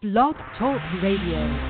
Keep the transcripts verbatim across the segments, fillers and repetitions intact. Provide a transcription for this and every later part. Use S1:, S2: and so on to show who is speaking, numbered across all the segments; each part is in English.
S1: Blog Talk Radio.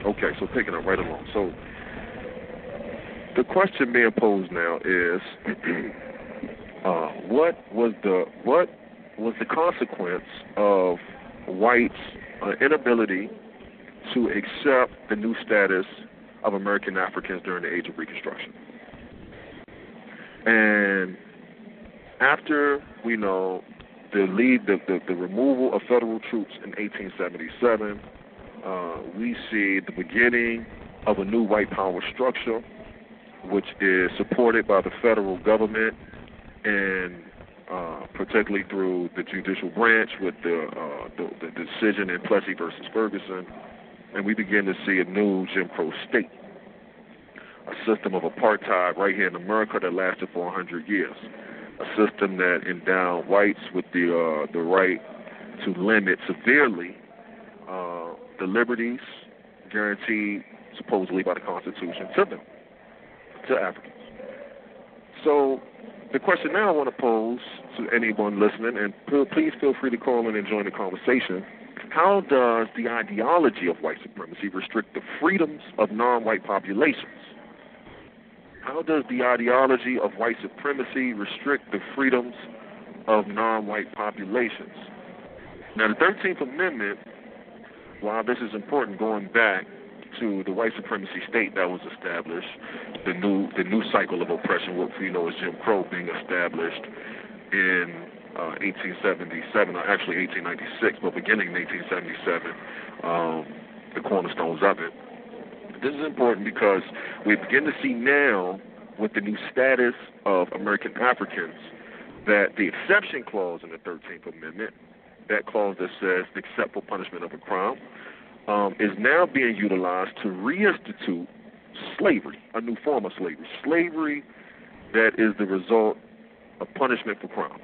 S2: Okay, so picking up right along. So the question being posed now is, uh, what was the what was the consequence of whites' uh, inability to accept the new status of American Africans during the Age of Reconstruction? And after we know the lead, the, the, the removal of federal troops in eighteen seventy-seven, uh, we see the beginning of a new white power structure, which is supported by the federal government and uh, particularly through the judicial branch with the, uh, the, the decision in Plessy versus Ferguson, and we begin to see a new Jim Crow state, a system of apartheid right here in America that lasted for one hundred years, a system that endowed whites with the uh, the right to limit severely uh, the liberties guaranteed supposedly by the Constitution to them, to Africans. So the question now I want to pose to anyone listening, and please feel free to call in and join the conversation, how does the ideology of white supremacy restrict the freedoms of non-white populations? How does the ideology of white supremacy restrict the freedoms of non-white populations? Now, the thirteenth Amendment, while this is important going back to the white supremacy state that was established, the new the new cycle of oppression, what we know as Jim Crow, being established in uh, eighteen seventy-seven, or actually eighteen ninety-six, but beginning in eighteen seventy-seven, um, the cornerstones of it. This is important because we begin to see now, with the new status of American Africans, that the exception clause in the thirteenth Amendment, that clause that says except for punishment of a crime, um, is now being utilized to reinstitute slavery, a new form of slavery. Slavery that is the result of punishment for crime.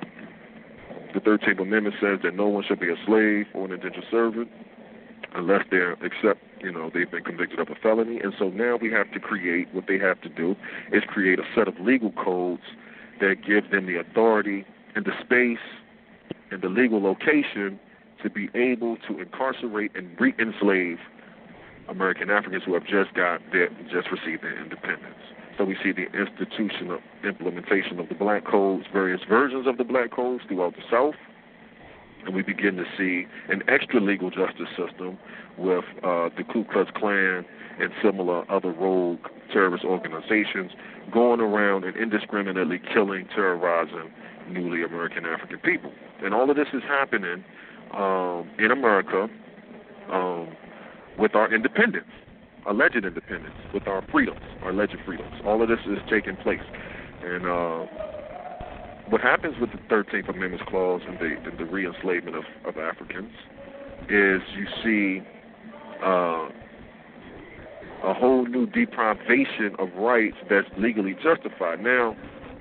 S2: The thirteenth Amendment says that no one should be a slave or an indentured servant unless they're, except, you know, they've been convicted of a felony. And so now we have to create, what they have to do is create a set of legal codes that give them the authority and the space and the legal location to be able to incarcerate and re-enslave American Africans who have just got their, just received their independence. So we see the institutional implementation of the black codes, various versions of the black codes throughout the South. And we begin to see an extra legal justice system with uh, the Ku Klux Klan and similar other rogue terrorist organizations going around and indiscriminately killing, terrorizing newly American African people. And all of this is happening um, in America um, with our independence, alleged independence, with our freedoms, our alleged freedoms. All of this is taking place. And uh, what happens with the thirteenth Amendment clause and the, the, the re-enslavement of, of Africans is you see uh, a whole new deprivation of rights that's legally justified. Now,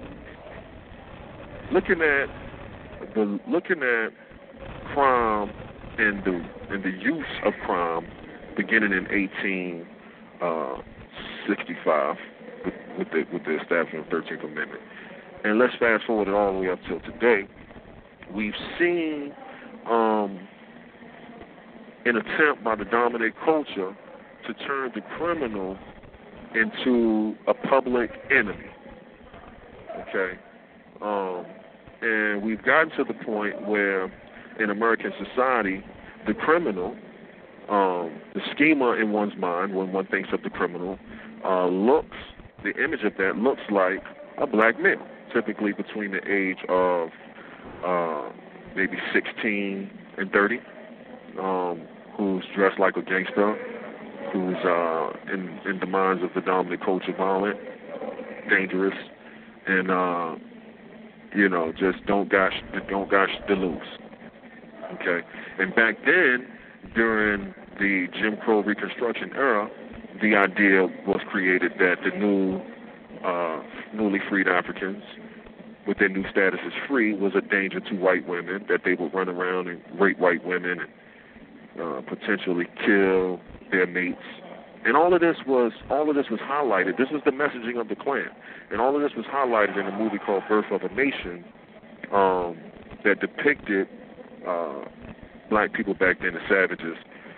S2: looking at the looking at crime and the and the use of crime beginning in eighteen sixty-five with, with the with the establishment of the thirteenth Amendment. And let's fast forward it all the way up till today. We've seen um, an attempt by the dominant culture to turn the criminal into a public enemy. Okay? Um, and we've gotten to the point where in American society, the criminal, um, the schema in one's mind when one thinks of the criminal, uh, looks, the image of that looks like a black male, typically between the age of uh, maybe sixteen and thirty, um, who's dressed like a gangster, who's uh, in, in the minds of the dominant culture violent, dangerous, and uh, you know, just don't gosh, don't gosh the lose. Okay, and back then, during the Jim Crow Reconstruction era, the idea was created that the new, uh, newly freed Africans, with their new status as free, was a danger to white women, that they would run around and rape white women and uh, potentially kill their mates. And all of this was all of this was highlighted. This was the messaging of the Klan, and all of this was highlighted in a movie called Birth of a Nation um, that depicted uh, black people back then as savages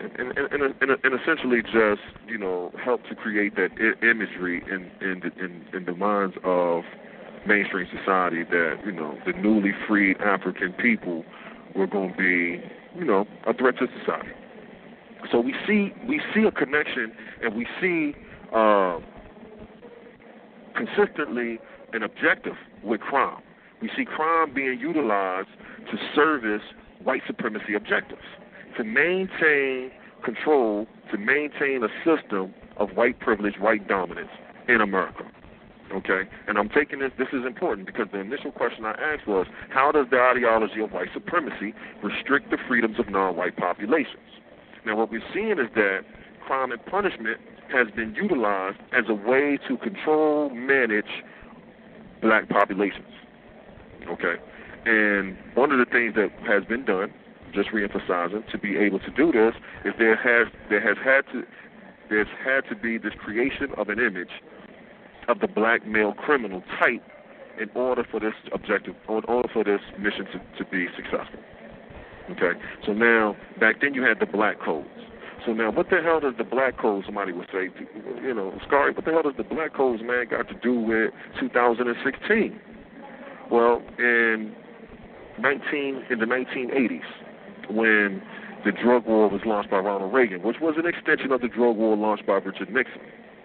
S2: and, and, and, and essentially just, you know, help to create that I- imagery in in the, in in the minds of mainstream society that, you know, the newly freed African people were going to be, you know, a threat to society. So we see we see a connection, and we see uh, consistently an objective with crime. We see crime being utilized to service white supremacy objectives, to maintain control, to maintain a system of white privilege, white dominance in America. Okay? And I'm taking this, this is important because the initial question I asked was, how does the ideology of white supremacy restrict the freedoms of non-white populations? Now, what we're seeing is that crime and punishment has been utilized as a way to control, manage black populations. Okay? And one of the things that has been done, just reemphasizing, to be able to do this, is there has there has had to there's had to be this creation of an image of the black male criminal type in order for this objective, in order for this mission to, to be successful. Okay, so now, back then you had the black codes. So now, what the hell does the black codes, somebody would say, you know, Scary, what the hell does the black codes, man, got to do with two thousand sixteen? Well, in nineteen in the nineteen eighties, when the drug war was launched by Ronald Reagan, which was an extension of the drug war launched by Richard Nixon,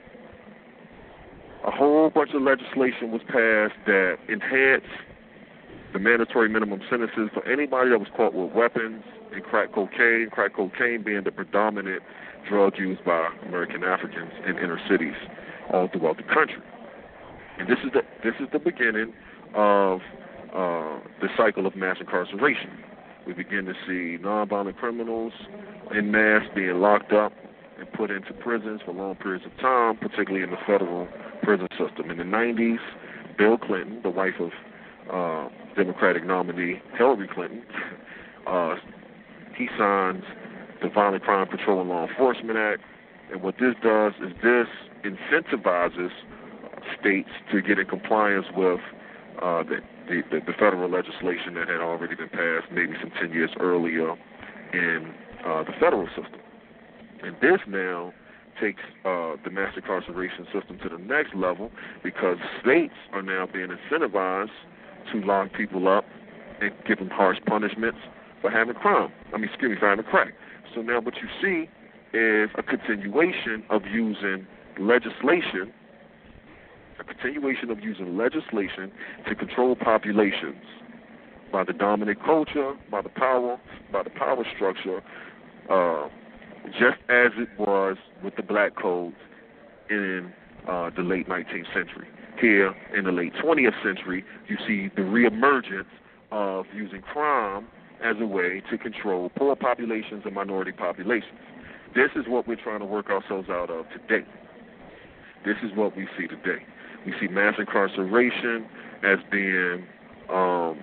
S2: a whole bunch of legislation was passed that enhanced the mandatory minimum sentences for anybody that was caught with weapons and crack cocaine, crack cocaine being the predominant drug used by American Africans in inner cities all throughout the country. And this is the this is the beginning of uh, the cycle of mass incarceration. We begin to see nonviolent criminals en masse being locked up and put into prisons for long periods of time, particularly in the federal prison system. In the nineties, Bill Clinton, the wife of uh, Democratic nominee Hillary Clinton, uh, he signs the Violent Crime Control and Law Enforcement Act, and what this does is this incentivizes states to get in compliance with uh, the, the, the federal legislation that had already been passed maybe some ten years earlier in uh, the federal system. And this now takes uh, the mass incarceration system to the next level because states are now being incentivized to lock people up and give them harsh punishments for having crime. I mean, excuse me, for having crack. So now what you see is a continuation of using legislation, a continuation of using legislation to control populations by the dominant culture, by the power, by the power structure, uh, just as it was with the black codes in uh, the late nineteenth century. Here in the late twentieth century, you see the reemergence of using crime as a way to control poor populations and minority populations. This is what we're trying to work ourselves out of today. This is what we see today. We see mass incarceration as being um,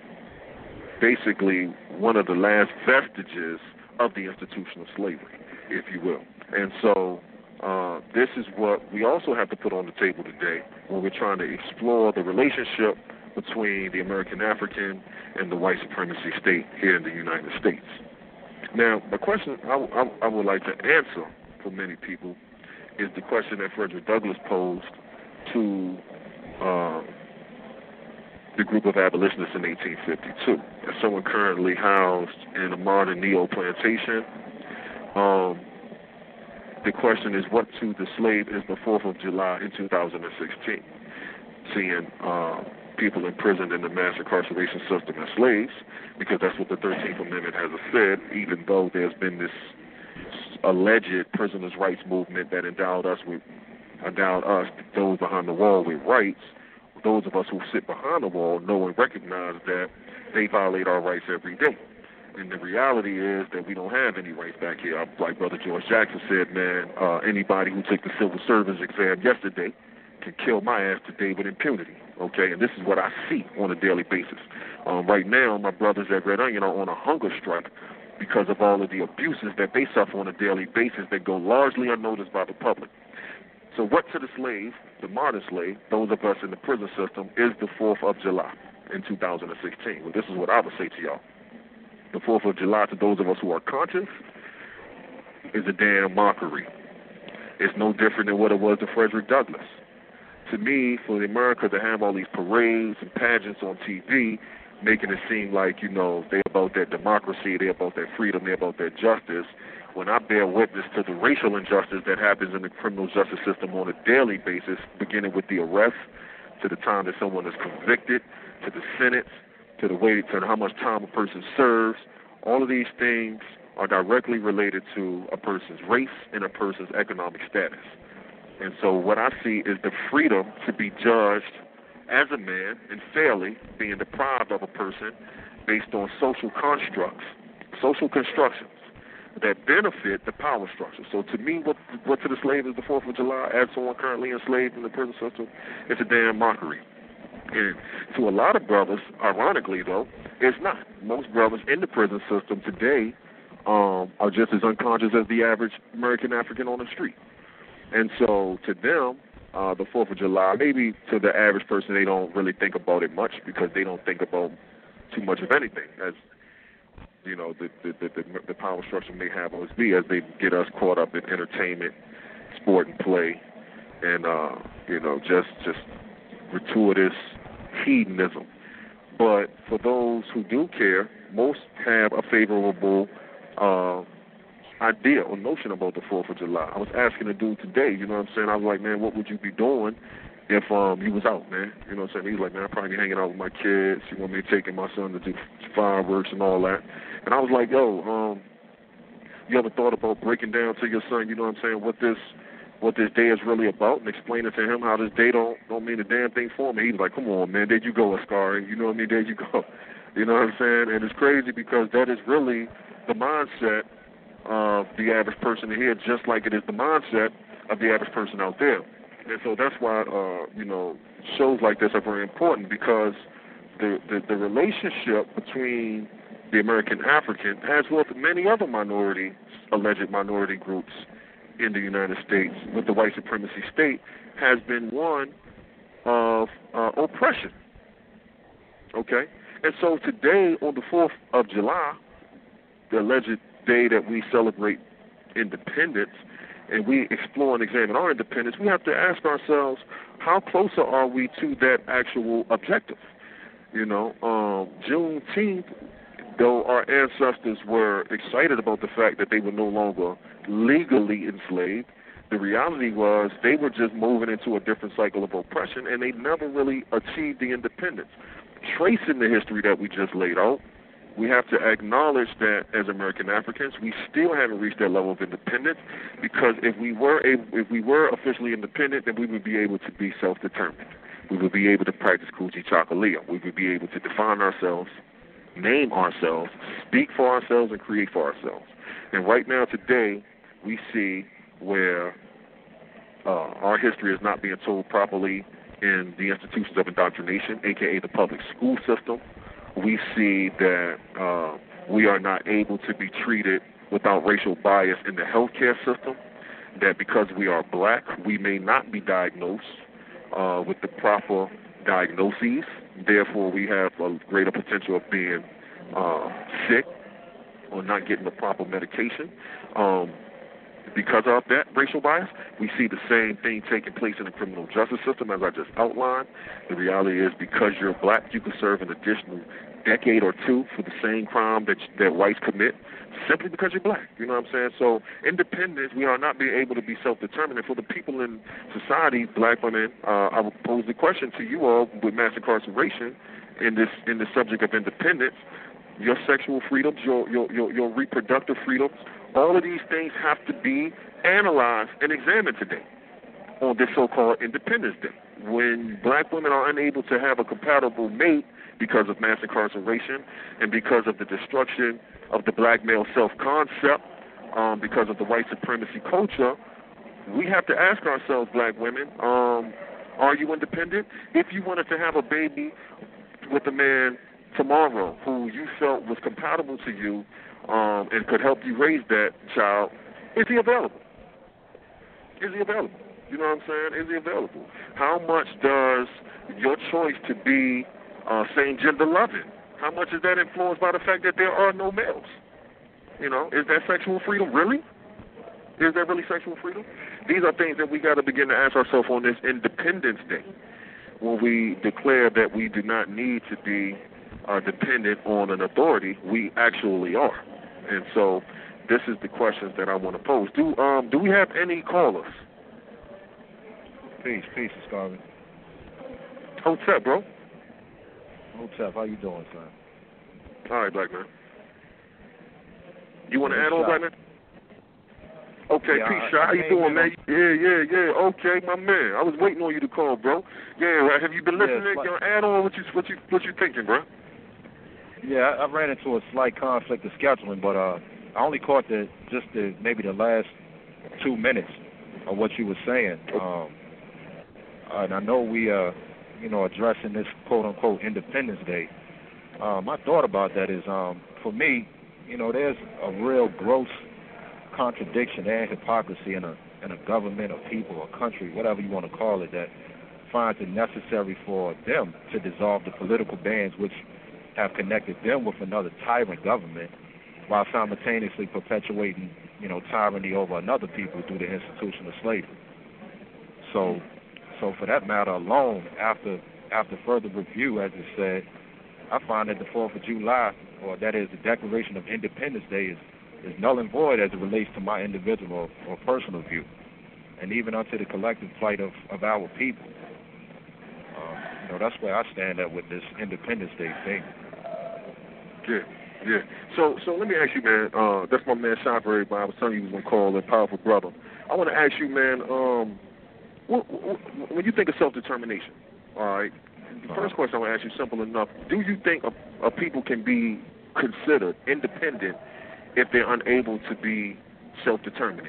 S2: basically one of the last vestiges of the institution of slavery, if you will. And so uh, this is what we also have to put on the table today when we're trying to explore the relationship between the American African and the white supremacy state here in the United States. Now, the question I, I, I would like to answer for many people is the question that Frederick Douglass posed to uh, the group of abolitionists in eighteen fifty-two. As someone currently housed in a modern neo-plantation, um, the question is, what to the slave is the fourth of July in two thousand sixteen? Seeing uh, people imprisoned in the mass incarceration system as slaves, because that's what the thirteenth Amendment has said, even though there's been this alleged prisoners' rights movement that endowed us with, endowed us, those behind the wall, with rights. Those of us who sit behind the wall know and recognize that they violate our rights every day. And the reality is that we don't have any rights back here. Like Brother George Jackson said, man, uh, anybody who took the civil service exam yesterday can kill my ass today with impunity. Okay, and this is what I see on a daily basis. Um, right now, my brothers at Red Onion are on a hunger strike because of all of the abuses that they suffer on a daily basis that go largely unnoticed by the public. So what to the slave, the modern slave, those of us in the prison system, is the fourth of July in two thousand sixteen? Well, this is what I would say to y'all. The fourth of July, to those of us who are conscious, is a damn mockery. It's no different than what it was to Frederick Douglass. To me, for America to have all these parades and pageants on T V, making it seem like, you know, they're about that democracy, they're about that freedom, they're about that justice, when I bear witness to the racial injustice that happens in the criminal justice system on a daily basis, beginning with the arrest, to the time that someone is convicted, to the sentence, to the way, to how much time a person serves, all of these things are directly related to a person's race and a person's economic status. And so what I see is the freedom to be judged as a man and fairly being deprived of a person based on social constructs, social constructions that benefit the power structure. So to me, what what to the slave is the fourth of July, as someone currently enslaved in the prison system, it's a damn mockery. And to a lot of brothers, ironically though, it's not. Most brothers in the prison system today um, are just as unconscious as the average American African on the street. And so to them, uh, the fourth of July, maybe to the average person, they don't really think about it much because they don't think about too much of anything, as you know, the the, the, the power structure may have us be, as they get us caught up in entertainment, sport and play, and, uh, you know, just just gratuitous hedonism. But for those who do care, most have a favorable uh, idea or notion about the fourth of July. I was asking a dude today, you know what I'm saying? I was like, man, what would you be doing if um you was out, man? You know what I'm saying? He was like, man, I'd probably be hanging out with my kids. You want me taking my son to do fireworks and all that. And I was like, yo, um, you ever thought about breaking down to your son, you know what I'm saying, what this what this day is really about, and explaining to him how this day don't don't mean a damn thing for him? And he was like, come on, man, there you go, Ascari. You know what I mean? There you go. You know what I'm saying? And it's crazy because that is really the mindset of the average person here, just like it is the mindset of the average person out there. And so that's why, uh, you know, shows like this are very important, because the, the, the relationship between the American African, as well as many other minority, alleged minority groups in the United States with the white supremacy state, has been one of uh, oppression. Okay? And so today, on the fourth of July, the alleged day that we celebrate independence, and we explore and examine our independence, we have to ask ourselves, how closer are we to that actual objective? You know, um, Juneteenth, though our ancestors were excited about the fact that they were no longer legally enslaved, the reality was they were just moving into a different cycle of oppression, and they never really achieved the independence. Tracing the history that we just laid out, we have to acknowledge that as American Africans, we still haven't reached that level of independence, because if we were able, if we were officially independent, then we would be able to be self-determined. We would be able to practice Kujichagulia. We would be able to define ourselves, name ourselves, speak for ourselves, and create for ourselves. And right now, today, we see where uh, our history is not being told properly in the institutions of indoctrination, aka the public school system. We see that uh, we are not able to be treated without racial bias in the healthcare system, that because we are black, we may not be diagnosed uh, with the proper diagnoses. Therefore, we have a greater potential of being uh, sick or not getting the proper medication. Um, because of that racial bias, we see the same thing taking place in the criminal justice system, as I just outlined. The reality is, because you're black, you can serve an additional decade or two for the same crime that that whites commit, simply because you're black. You know what I'm saying? So independence, we are not being able to be self-determined. And for the people in society, black women, uh, I would pose the question to you all with mass incarceration in this in the subject of independence. Your sexual freedoms, your, your your your reproductive freedoms, all of these things have to be analyzed and examined today on this so-called Independence Day. When black women are unable to have a compatible mate because of mass incarceration and because of the destruction of the black male self-concept, um, because of the white supremacy culture, we have to ask ourselves, black women, um, are you independent? If you wanted to have a baby with a man tomorrow who you felt was compatible to you um, and could help you raise that child, is he available? Is he available? You know what I'm saying? Is he available? How much does your choice to be uh, same-gender loving, how much is that influenced by the fact that there are no males? You know, is that sexual freedom really? Is that really sexual freedom? These are things that we got to begin to ask ourselves on this Independence Day, when we declare that we do not need to be uh, dependent on an authority. We actually are. And so this is the questions that I want to pose. Do um do we have any callers?
S3: Peace, peace, Scarvin.
S2: Hotep, bro.
S3: Hotep, how you doing, son?
S2: All right, Black man. You want to
S3: Yeah,
S2: add on,
S3: shot.
S2: Black man? Okay,
S3: Yeah,
S2: peace,
S3: I-
S2: Shy.
S3: I
S2: How you
S3: came
S2: doing,
S3: in
S2: man?
S3: on-
S2: Yeah, yeah, yeah. Okay, my man. I was waiting on you to call, bro. Yeah, have you been
S3: Yeah,
S2: listening?
S3: it's like-
S2: Yo, add on what you what you what you thinking, bro?
S3: Yeah, I, I ran into a slight conflict of scheduling, but uh, I only caught the just the maybe the last two minutes of what you were saying. Um, and I know we uh, you know, addressing this quote unquote Independence Day. Um, my thought about that is, um, for me, you know, there's a real gross contradiction and hypocrisy in a in a government or people or country, whatever you want to call it, that finds it necessary for them to dissolve the political bands which have connected them with another tyrant government, while simultaneously perpetuating, you know, tyranny over another people through the institution of slavery. So, so for that matter alone, after after further review, as it said, I find that the Fourth of July, or that is the Declaration of Independence Day, is is null and void as it relates to my individual or, or personal view, and even unto the collective plight of, of our people. Um, you know, that's where I stand at with this Independence Day thing.
S2: Yeah, yeah. So so let me ask you, man. Uh, that's my man, Sean, for everybody. I was telling you he was gonna call a powerful brother. I want to ask you, man. Um, what, what, when you think of self-determination, all right. The
S3: Uh-huh.
S2: first question I want to ask you, simple enough. Do you think a, a people can be considered independent if they're unable to be self-determined?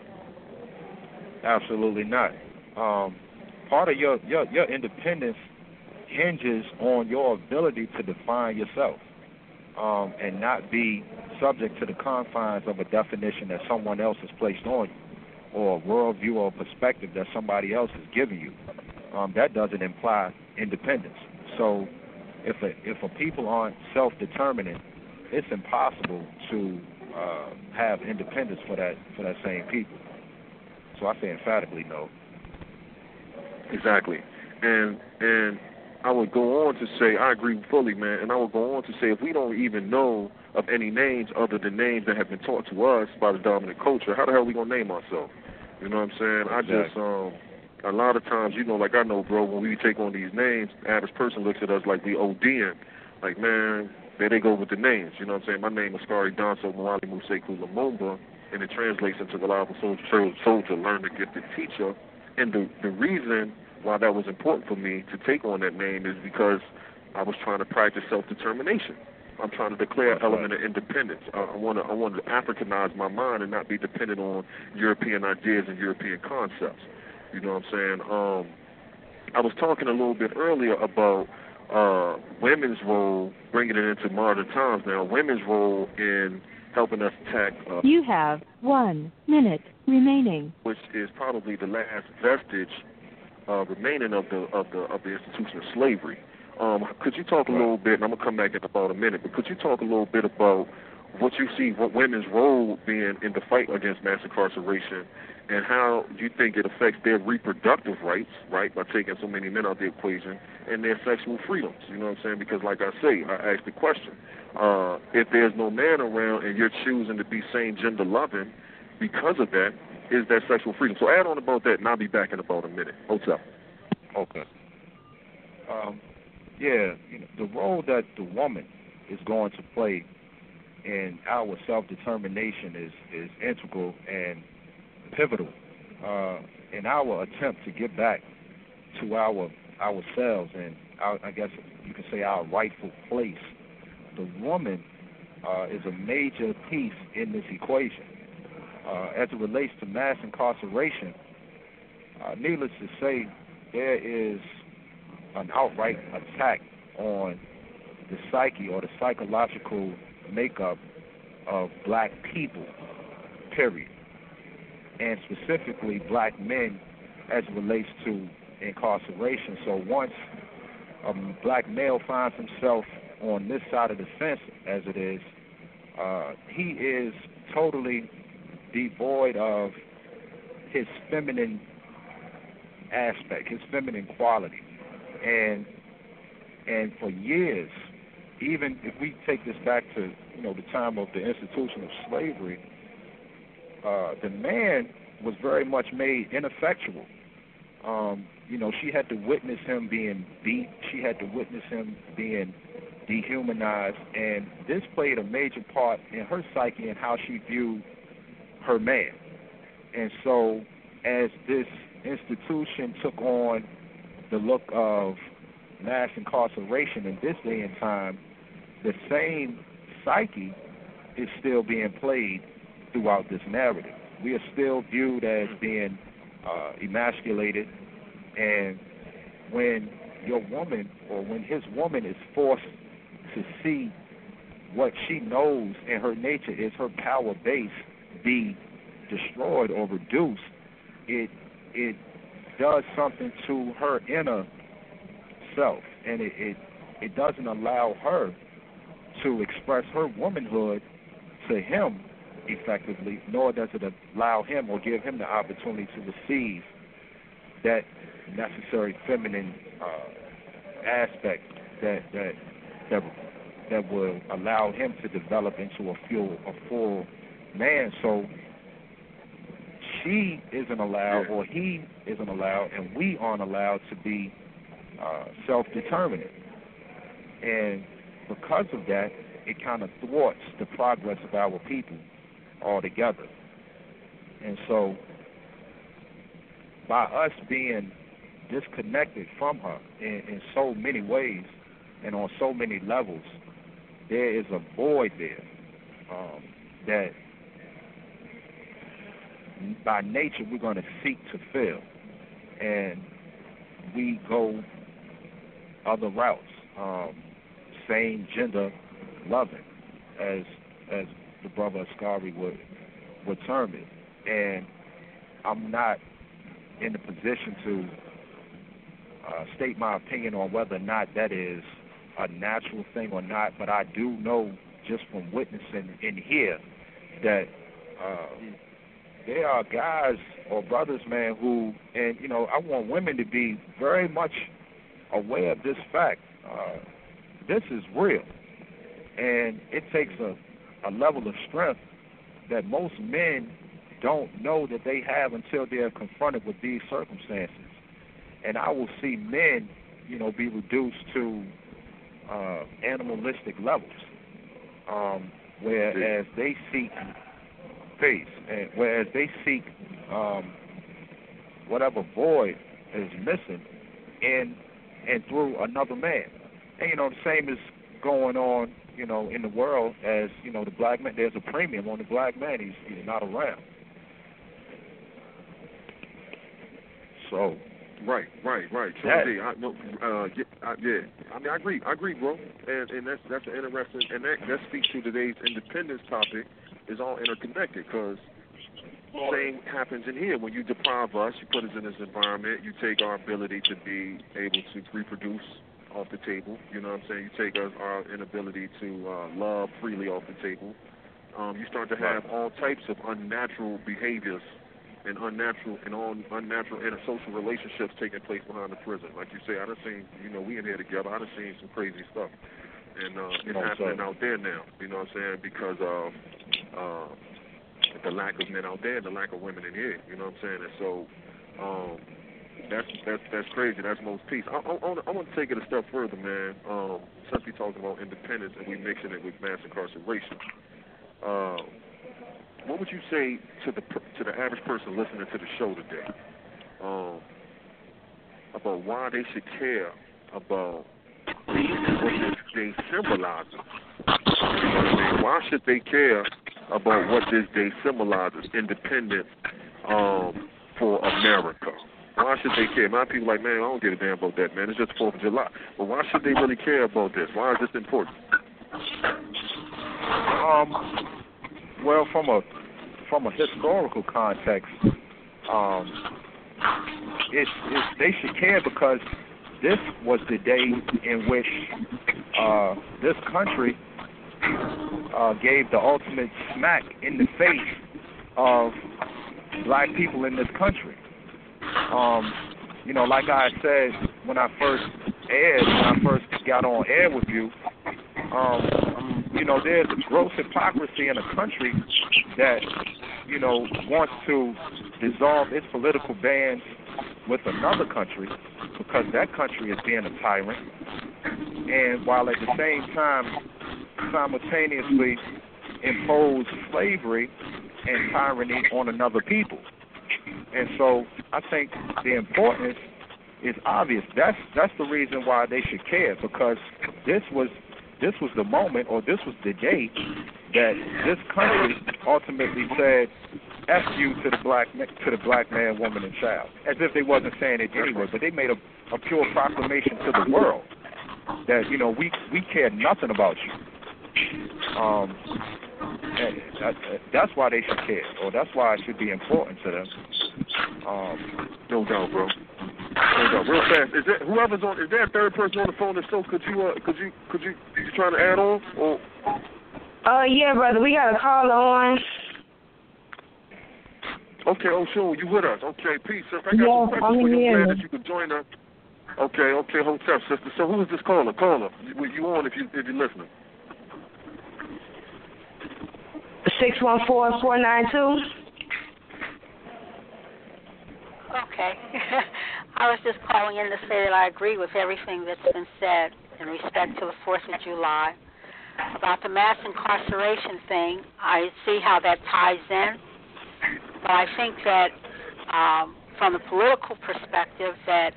S3: Absolutely not. Um, part of your, your, your independence hinges on your ability to define yourself, um, and not be subject to the confines of a definition that someone else has placed on you, or a worldview or perspective that somebody else has given you. Um, that doesn't imply independence. So if a, if a people aren't self-determining, it's impossible to uh, have independence for that for that same people. So I say emphatically no.
S2: Exactly. And and I would go on to say, I agree fully, man, and I would go on to say if we don't even know of any names other than names that have been taught to us by the dominant culture, how the hell are we going to name ourselves? You know what I'm saying?
S3: Exactly.
S2: I just, um, a lot of times, you know, like I know, bro, when we take on these names, the average person looks at us like we ODing. Like, man, there they go with the names. You know what I'm saying? My name is Skari Danso Mwali Museku Lumumba, and it translates into reliable soldier, soldier, learn to get the teacher. And the, the reason why that was important for me to take on that name is because I was trying to practice self-determination. I'm trying to declare an element of independence. I, I want to I want to Africanize my mind and not be dependent on European ideas and European concepts. You know what I'm saying? Um, I was talking a little bit earlier about uh, women's role, bringing it into modern times now, women's role in helping us attack. Uh,
S1: You have one minute remaining.
S2: which is probably the last vestige uh, remaining of the of the of the institution of slavery. Um, could you talk a little bit, and I'm going to come back in about a minute, but could you talk a little bit about what you see, what women's role being in the fight against mass incarceration, and how you think it affects their reproductive rights, right, by taking so many men out of the equation, and their sexual freedoms, you know what I'm saying? Because like I say, I asked the question, uh, if there's no man around and you're choosing to be same-gender loving because of that, is that sexual freedom? So add on about that, and I'll be back in about a minute. Hotel.
S3: Okay. Um, yeah, you know, the role that the woman is going to play in our self-determination is, is integral and pivotal uh, in our attempt to get back to our ourselves and our, I guess you can say our rightful place. The woman uh, is a major piece in this equation. Uh, as it relates to mass incarceration, uh, needless to say, there is an outright attack on the psyche or the psychological makeup of black people, period, and specifically black men as it relates to incarceration. So once a black male finds himself on this side of the fence, as it is, uh, he is totally devoid of his feminine aspect, his feminine quality. And and for years, even if we take this back to, you know, the time of the institution of slavery, uh, the man was very much made ineffectual. Um, you know, she had to witness him being beat. She had to witness him being dehumanized. And this played a major part in her psyche and how she viewed her man. And so as this institution took on the look of mass incarceration in this day and time, the same psyche is still being played throughout this narrative. We are still viewed as being uh, emasculated, and when your woman or when his woman is forced to see what she knows in her nature is her power base be destroyed or reduced, it it does something to her inner self, and it, it it doesn't allow her to express her womanhood to him effectively, nor does it allow him or give him the opportunity to receive that necessary feminine uh, aspect that that that that will allow him to develop into a full a full man. So she isn't allowed, or he isn't allowed, and we aren't allowed to be uh, self-determinate. And because of that, it kind of thwarts the progress of our people altogether. And so, by us being disconnected from her in, in so many ways and on so many levels, there is a void there um, that by nature we're going to seek to fill, and we go other routes, um, same gender loving, as as the brother Ascari would would term it. And I'm not in the position to uh, state my opinion on whether or not that is a natural thing or not, but I do know just from witnessing in here that uh, there are guys or brothers, man, who, and you know, I want women to be very much aware of this fact. Uh, this is real, and it takes a, a level of strength that most men don't know that they have until they're confronted with these circumstances. And I will see men, you know, be reduced to uh, animalistic levels, um, whereas they seek peace, and whereas they seek um, whatever void is missing in and through another man. And, you know, the same is going on, you know, in the world as, you know, the black man. There's a premium on the black man. He's, he's not around. So...
S2: Right, right, right. True indeed. I, no, uh, yeah, I, yeah, I mean, I agree, I agree, bro. And and that's that's an interesting, and that that speaks to today's independence topic. Is all interconnected, because same happens in here. When you deprive us, you put us in this environment. You take our ability to be able to reproduce off the table. You know what I'm saying? You take us our inability to uh, love freely off the table. Um, you start to have all types of unnatural behaviors and unnatural and all unnatural intersocial relationships taking place behind the prison. Like you say, I done seen, you know, we in here together, I done seen some crazy stuff. And uh, it's no, happening sorry. out there now, you know what I'm saying, because of uh, the lack of men out there and the lack of women in here, you know what I'm saying. And so um, that's that's that's crazy. That's most peace. I, I, I want to take it a step further, man, um, since we talking about independence and we mixing it with mass incarceration. Uh, What would you say to the to the average person listening to the show today um, about why they should care about what this day symbolizes? You know what I mean? Why should they care about what this day symbolizes, independence um, for America? Why should they care? My people are like, man, I don't give a damn about that, man. It's just the fourth of July. But why should they really care about this? Why is this important?
S3: Um, well, from a from a historical context, um, it's, it's they should care because this was the day in which uh, this country uh, gave the ultimate smack in the face of black people in this country. Um, you know, like I said when I first aired, when I first got on air with you, um, you know, there's a gross hypocrisy in a country that, you know, wants to dissolve its political bands with another country because that country is being a tyrant, and while at the same time simultaneously impose slavery and tyranny on another people. And so I think the importance is obvious. That's that's the reason why they should care, because this was this was the moment, or this was the day that this country ultimately said F you to the black to the black man, woman, and child, as if they wasn't saying it anyway. But they made a, a pure proclamation to the world that, you know, we we care nothing about you. Um, and that, that's why they should care, or that's why it should be important to them. Um,
S2: no doubt, bro. No doubt. Real fast. Is there whoever's on? Is there a third person on the phone? If so, could you uh, could you could you you trying to add on? Or
S4: Oh uh, yeah, brother. We got a caller on.
S2: Okay, oh sure, you with us. Okay, peace. If I got
S4: yeah,
S2: some questions for you,
S4: I'm
S2: glad that you could join us. Okay, okay, hold up, sister. So who is this caller? Caller, you, you on if you if you're listening?
S4: Six one four four nine two.
S5: Okay. I was just calling in to say that I agree with everything that's been said in respect to the fourth of July. About the mass incarceration thing, I see how that ties in. But I think that um, from a political perspective, that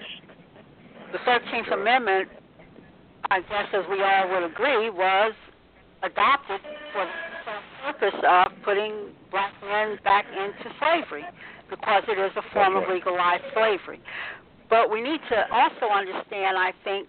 S5: the thirteenth Amendment, I guess as we all would agree, was adopted for the purpose of putting black men back into slavery, because it is a form of legalized slavery. But we need to also understand, I think,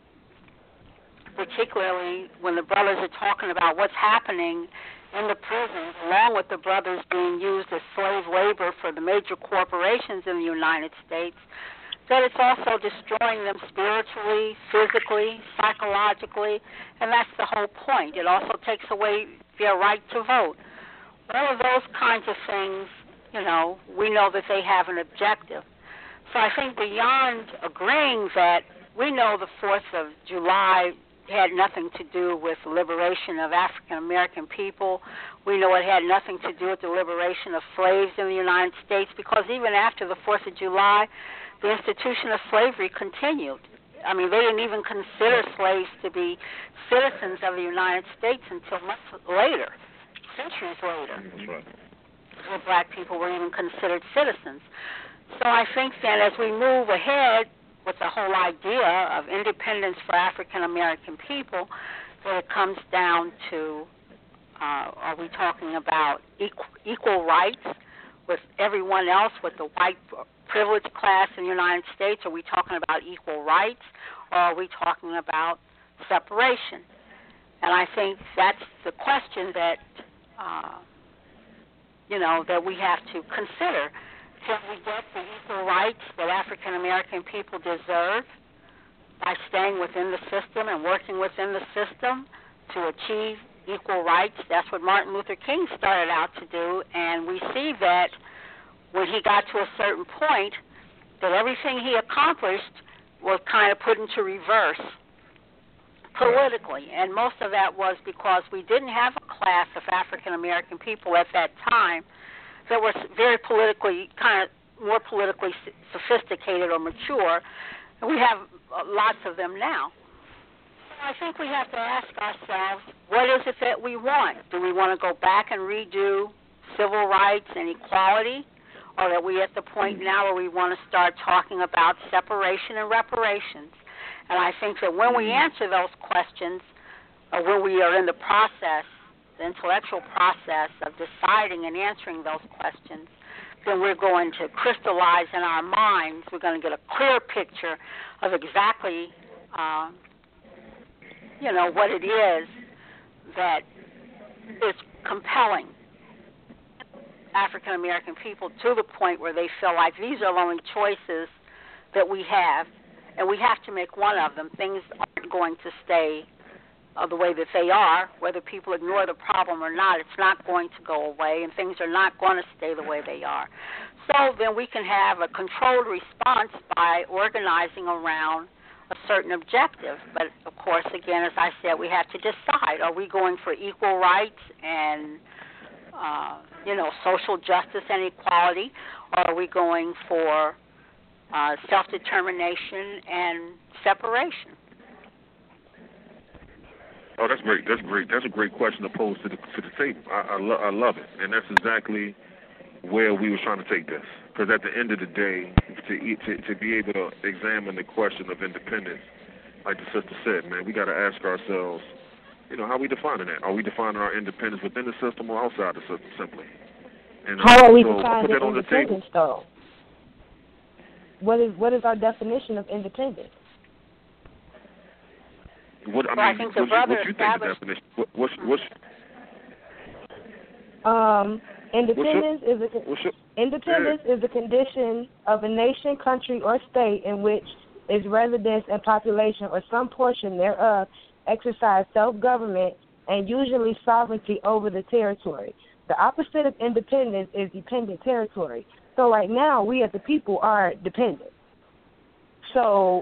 S5: particularly when the brothers are talking about what's happening in the prisons, along with the brothers being used as slave labor for the major corporations in the United States, that it's also destroying them spiritually, physically, psychologically, and that's the whole point. It also takes away their right to vote. All of those kinds of things, you know, we know that they have an objective. So I think beyond agreeing that we know the fourth of July had nothing to do with the liberation of African American people. We know it had nothing to do with the liberation of slaves in the United States, because even after the fourth of July, the institution of slavery continued. I mean, they didn't even consider slaves to be citizens of the United States until much later, centuries later.
S3: That's right.
S5: Where black people were even considered citizens. So I think that as we move ahead with the whole idea of independence for African American people, that it comes down to, uh, are we talking about equal, equal rights with everyone else, with the white privileged class in the United States? Are we talking about equal rights, or are we talking about separation? And I think that's the question that, uh, you know, that we have to consider. Can we get the equal rights that African American people deserve by staying within the system and working within the system to achieve equal rights? That's what Martin Luther King started out to do, and we see that when he got to a certain point, that everything he accomplished was kind of put into reverse politically, and most of that was because we didn't have a class of African American people at that time that were very politically, kind of more politically sophisticated or mature, and we have lots of them now. I think we have to ask ourselves, what is it that we want? Do we want to go back and redo civil rights and equality, or are we at the point now where we want to start talking about separation and reparations? And I think that when we answer those questions, or when we are in the process, the intellectual process of deciding and answering those questions, then we're going to crystallize in our minds, we're going to get a clear picture of exactly, uh, you know, what it is that is compelling African American people to the point where they feel like these are the only choices that we have, and we have to make one of them. Things aren't going to stay uh, the way that they are, whether people ignore the problem or not. It's not going to go away, and things are not going to stay the way they are. So then we can have a controlled response by organizing around a certain objective. But, of course, again, as I said, we have to decide, are we going for equal rights and, uh, you know, social justice and equality, or are we going for uh, self-determination and separation?
S2: Oh, that's great. That's great. That's a great question to pose to the to the table. I I, lo- I love it, and that's exactly where we were trying to take this. Because at the end of the day, to, eat, to to be able to examine the question of independence, like the sister said, man, we got to ask ourselves, you know, how are we defining that? Are we defining our independence within the system or outside the system, simply? And,
S6: how are we
S2: so
S6: defining
S2: put that on the
S6: independence,
S2: table.
S6: though? What is what is our definition of independence?
S2: What I
S5: well,
S2: mean,
S5: I think the
S2: what,
S5: brother
S2: what you think the definition? What, what's what's
S6: Um, independence
S2: what's your,
S6: is a
S2: what's your,
S6: independence
S2: yeah.
S6: is a condition of a nation, country, or state in which its residents and population, or some portion thereof, exercise self-government and usually sovereignty over the territory. The opposite of independence is dependent territory. So right now, we as the people are dependent. So,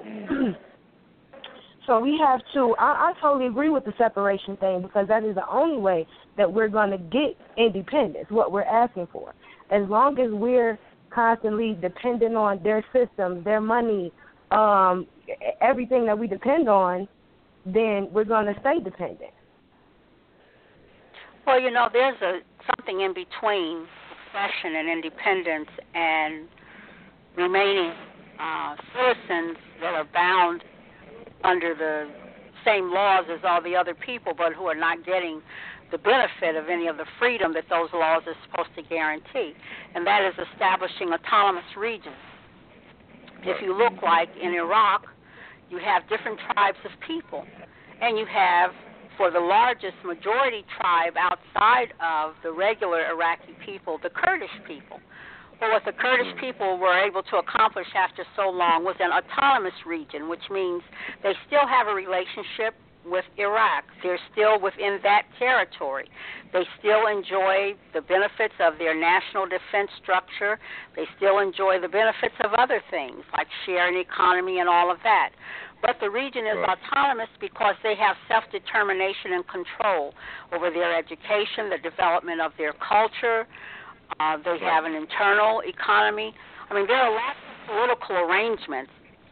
S6: so we have to. I, I totally agree with the separation thing, because that is the only way that we're going to get independence, what we're asking for. As long as we're constantly dependent on their systems, their money, um, everything that we depend on, then we're going to stay dependent.
S5: Well, you know, there's a something in between succession and independence and remaining uh, citizens that are bound under the same laws as all the other people, but who are not getting the benefit of any of the freedom that those laws are supposed to guarantee, and that is establishing autonomous regions. If you look like in Iraq, you have different tribes of people, and you have, for the largest majority tribe outside of the regular Iraqi people, the Kurdish people. Well, what the Kurdish people were able to accomplish after so long was an autonomous region, which means they still have a relationship with Iraq. They're still within that territory. They still enjoy the benefits of their national defense structure. They still enjoy the benefits of other things, like sharing economy and all of that. But the region is right. autonomous because they have self-determination and control over their education, the development of their culture. Uh, they right. have an internal economy. I mean, there are lots of political arrangements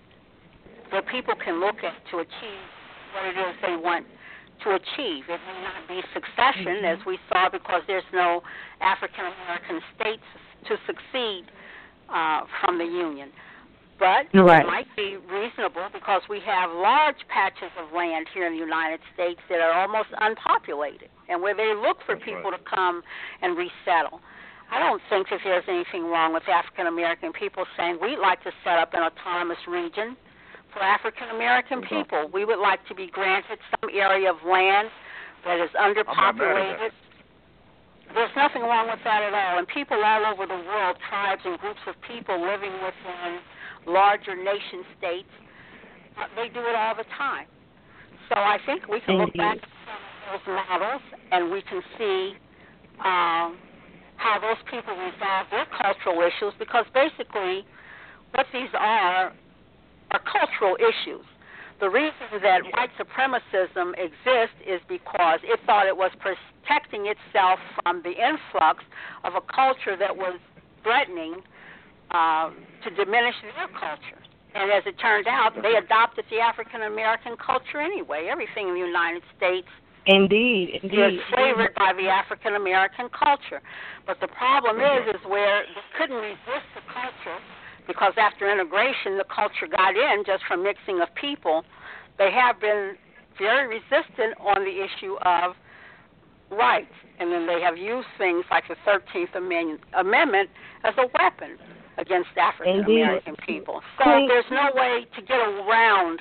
S5: that people can look at to achieve what it is they want to achieve. It may not be succession, mm-hmm. as we saw, because there's no African-American states to succeed uh, from the Union. But
S6: right.
S5: it might be reasonable because we have large patches of land here in the United States that are almost unpopulated and where they look for
S2: That's
S5: people
S2: right.
S5: to come and resettle. I don't think that there's anything wrong with African-American people saying we'd like to set up an autonomous region for African-American mm-hmm. people. We would like to be granted some area of land that is underpopulated. There's nothing wrong with that at all. And people all over the world, tribes and groups of people living within larger nation states, uh, they do it all the time. So I think we can look back at some of those models and we can see um, how those people resolve their cultural issues, because basically what these are are cultural issues. The reason that white supremacism exists is because it thought it was protecting itself from the influx of a culture that was threatening uh, to diminish their culture. And as it turned out, they adopted the African-American culture anyway. Everything in the United States
S6: indeed, indeed.
S5: is flavored by the African-American culture. But the problem is, is where they couldn't resist the culture, because after integration, the culture got in just from mixing of people. They have been very resistant on the issue of rights, and then they have used things like the thirteenth Amendment as a weapon against African-American people. So
S6: Queen.
S5: there's no way to get around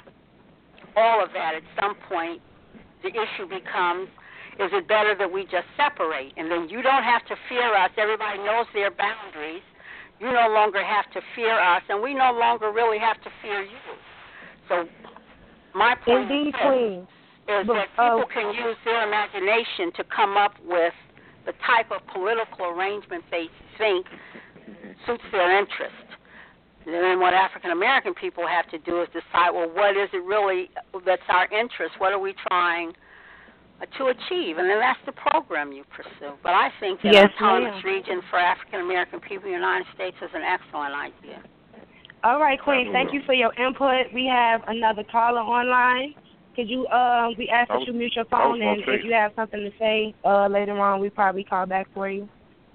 S5: all of that. At some point, the issue becomes, is it better that we just separate? And then you don't have to fear us. Everybody knows their boundaries. You no longer have to fear us, and we no longer really have to fear you. So my point
S6: Indeed,
S5: is,
S6: Queen.
S5: is
S6: but,
S5: that
S6: uh,
S5: people can use their imagination to come up with the type of political arrangement they think suits their interest. And then what African American people have to do is decide, well, what is it really that's our interest? What are we trying to achieve? And then that's the program you pursue. But I think that
S6: yes,
S5: an autonomous region for African American people in the United States is an excellent idea.
S6: All right, Queen, thank you for your input. We have another caller online. Could you, uh, we ask that you mute your phone, and if you have something to say uh, later on, we probably call back for you.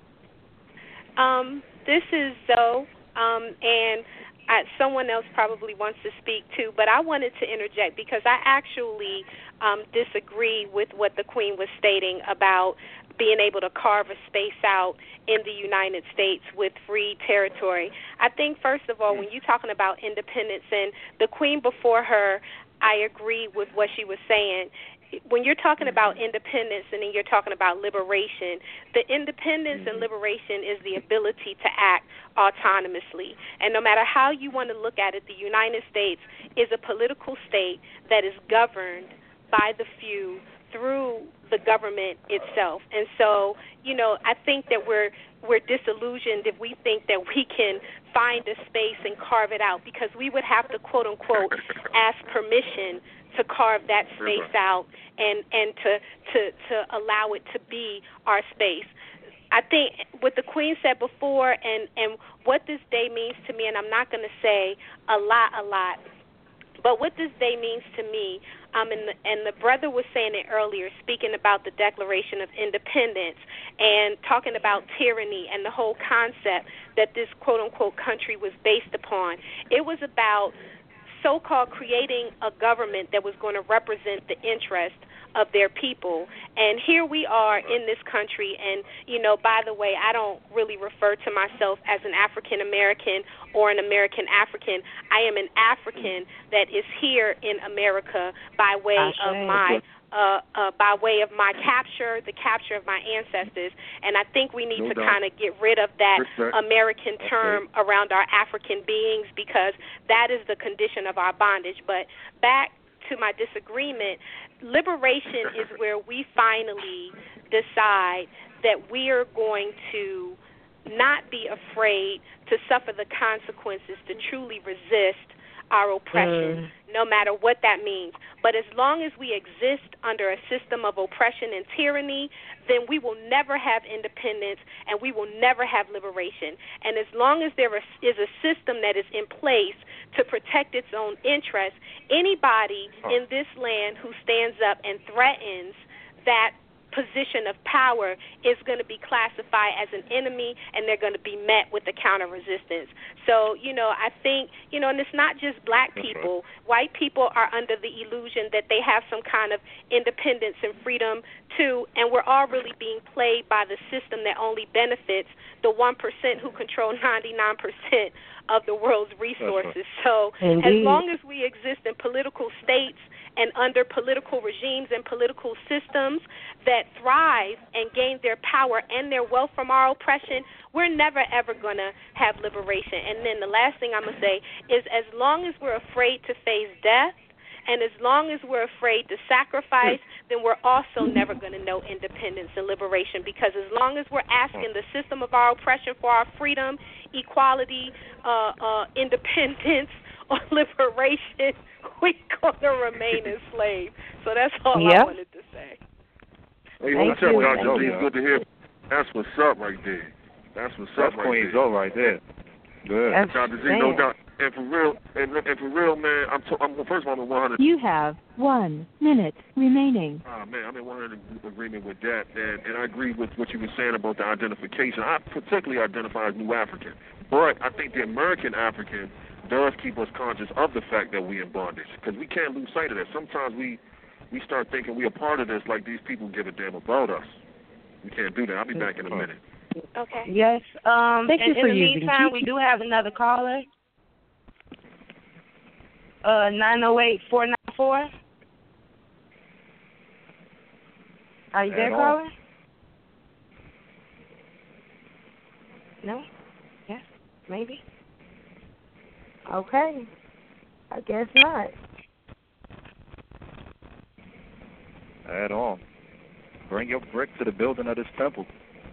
S7: Um, this is Zoe, um, and I, someone else probably wants to speak too, but I wanted to interject because I actually um, disagree with what the Queen was stating about being able to carve a space out in the United States with free territory. I think, first of all, when you're talking about independence, and the Queen before her, I agree with what she was saying. When you're talking about independence and then you're talking about liberation, the independence and liberation is the ability to act autonomously. And no matter how you want to look at it, the United States is a political state that is governed by the few through the government itself. And so, you know, I think that we're we're disillusioned if we think that we can find a space and carve it out, because we would have to, quote unquote, ask permission to carve that space out and, and to, to, to allow it to be our space. I think what the Queen said before and, and what this day means to me, and I'm not going to say a lot, a lot, but what this day means to me, um, and, the, and the brother was saying it earlier, speaking about the Declaration of Independence and talking about tyranny and the whole concept that this quote-unquote country was based upon. It was about so-called creating a government that was going to represent the interest of their people. And here we are in this country, and, you know, by the way, I don't really refer to myself as an African American or an American African. I am an African that is here in America by way of my uh, uh, by way of my capture, the capture of my ancestors. And I think we need
S2: No
S7: to
S2: doubt.
S7: kind of get rid of that
S2: Respect.
S7: American term
S2: Okay.
S7: around our African beings, because that is the condition of our bondage. But back to my disagreement, liberation is where we finally decide that we are going to not be afraid to suffer the consequences, to truly resist our oppression, mm. no matter what that means. But as long as we exist under a system of oppression and tyranny, then we will never have independence and we will never have liberation. And as long as there is a system that is in place to protect its own interests, anybody in this land who stands up and threatens that position of power is going to be classified as an enemy, and they're going to be met with the counter resistance. So, you know, I think, you know, and it's not just black people. Right. White people are under the illusion that they have some kind of independence and freedom too, and we're all really being played by the system that only benefits the one percent who control ninety-nine percent of the world's resources. Right. So Indeed. As long as we exist in political states and under political regimes and political systems that thrive and gain their power and their wealth from our oppression, we're never, ever going to have liberation. And then the last thing I'm going to say is, as long as we're afraid to face death and as long as we're afraid to sacrifice, then we're also never going to know independence and liberation, because as long as we're asking the system of our oppression for our freedom, equality, uh, uh, independence, or liberation, we're going to remain enslaved. So that's all yep. I wanted to say.
S2: Hey, what's up, Doctor D? It's good to hear. That's what's up right there. That's what's
S3: that's
S2: up right
S3: Queen's
S2: there.
S3: That's right there. Good.
S2: Doctor D, no doubt. And for real, and, and for real, man, I'm, to, I'm first of all, I'm in one hundred.
S1: You have one minute remaining.
S2: Ah, oh, man, I'm in one hundred agreement with that, and, and I agree with what you were saying about the identification. I particularly identify as New African, but I think the American African does keep us conscious of the fact that we're in bondage, because we can't lose sight of that. Sometimes we we start thinking we're a part of this, like these people give a damn about us. We can't do that. I'll be back in a minute.
S7: Okay.
S6: Yes. Um,
S1: Thank
S6: and
S1: you for
S6: in the
S1: using
S6: meantime, we do have another caller. Uh, nine oh eight, four nine four. Are you there, caller? No? Yes? Maybe? Okay. I guess not.
S3: Add on. Bring your brick to the building of this temple.